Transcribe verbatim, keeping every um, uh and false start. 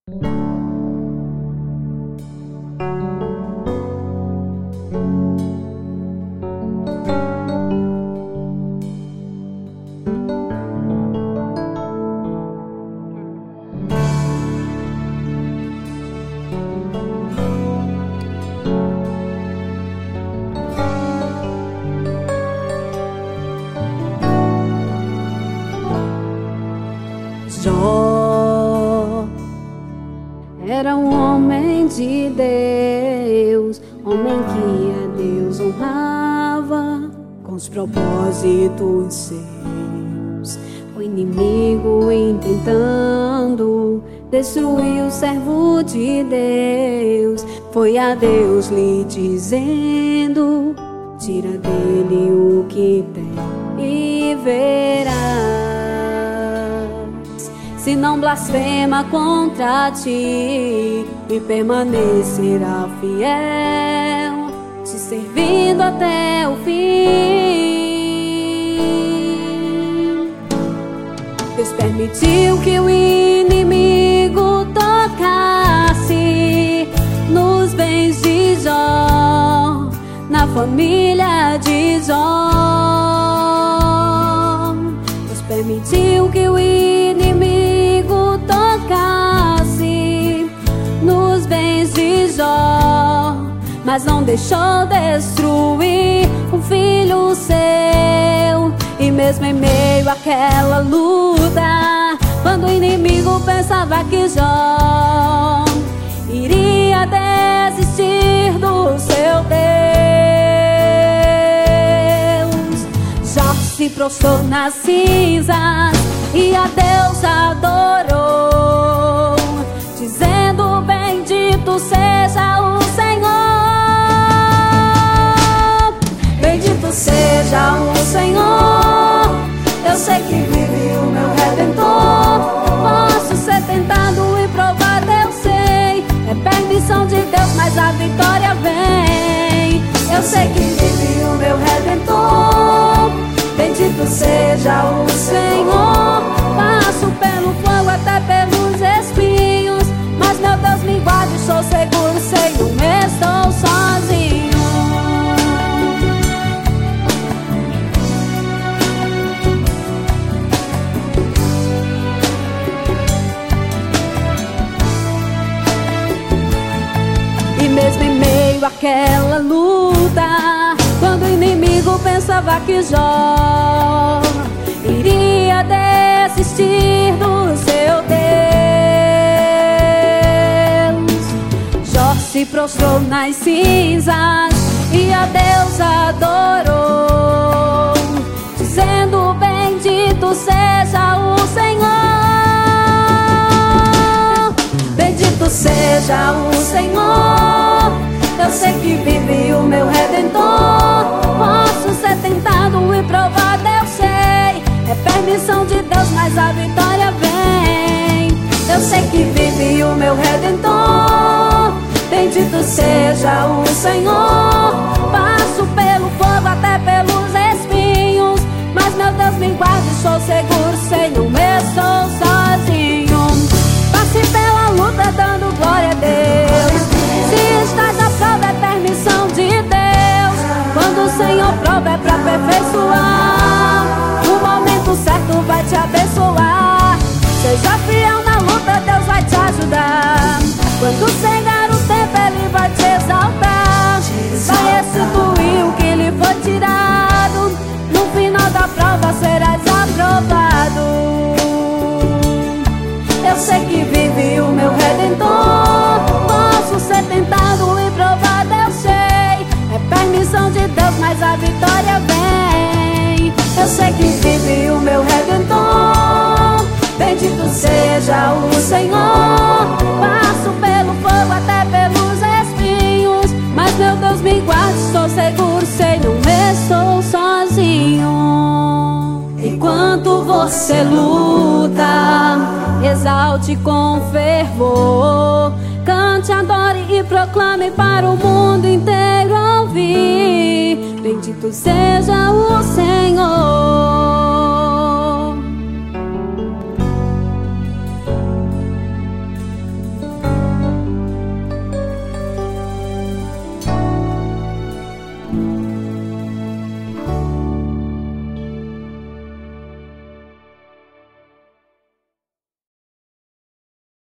Jó era um homem de Deus, homem que a Deus honrava com os propósitos seus. O inimigo intentando destruir o servo de Deus, foi a Deus lhe dizendo: tira dele o que tem e verás. Se não blasfema contra ti e permanecerá fiel, te servindo até o fim. Deus permitiu que o inimigo tocasse nos bens de Jó, na família de Jó. Deus permitiu que o inimigo tocasse nos bens de Jó, mas não deixou destruir um filho seu. E mesmo em meio àquela luta, quando o inimigo pensava que Jó iria desistir do seu Deus, Jó se prostrou nas cinzas e a Deus adorou, dizendo: bendito seja o Senhor, bendito seja o Senhor. Eu sei que vive o meu Redentor. Posso ser tentado e provado, eu sei, é permissão de Deus, mas a vitória vem. Eu sei que vive o meu Redentor. Bendito seja o Senhor. Passo pelo fogo até pelos espinhos, mas meu Deus me guarde, sou seguro, sei, não estou sozinho. E mesmo em meio àquela luta, quando o inimigo pensava que Jó iria desistir do seu Deus, Jó se prostrou nas cinzas e a Deus adorou, dizendo: bendito seja o Senhor, bendito seja o Senhor. Eu sei que vive o meu Redentor. Posso ser tentado e provado, eu sei, é permissão de Deus, mas a vitória vem. Eu sei que vive o meu Redentor. Bendito seja o Senhor. Passo pelo fogo até pelos espinhos, mas meu Deus me guarda e sou seguro, sei, não estou sozinho. Passe pela luta dando glória a Deus. Se estás à prova, é permissão de Deus. Quando o Senhor prova, é pra aperfeiçoar. No momento certo vai te abençoar. Seja fiel na luta, Deus vai te ajudar. Quando chegar o tempo, Ele vai te exaltar. Vai restituir o que lhe foi tirado. No final da prova serás aprovado. Eu sei que vive o meu Redentor. Posso ser tentado e provado, eu sei, é permissão de Deus, mas a vitória vem. Eu sei que vive o meu Redentor. Bendito seja o Senhor. Passo pelo fogo até pelos espinhos, mas meu Deus me guarda, estou seguro, sei, não estou sozinho. Enquanto você luta, exalte com fervor, cante, adore e proclame para o mundo inteiro ouvir: bendito seja o Senhor.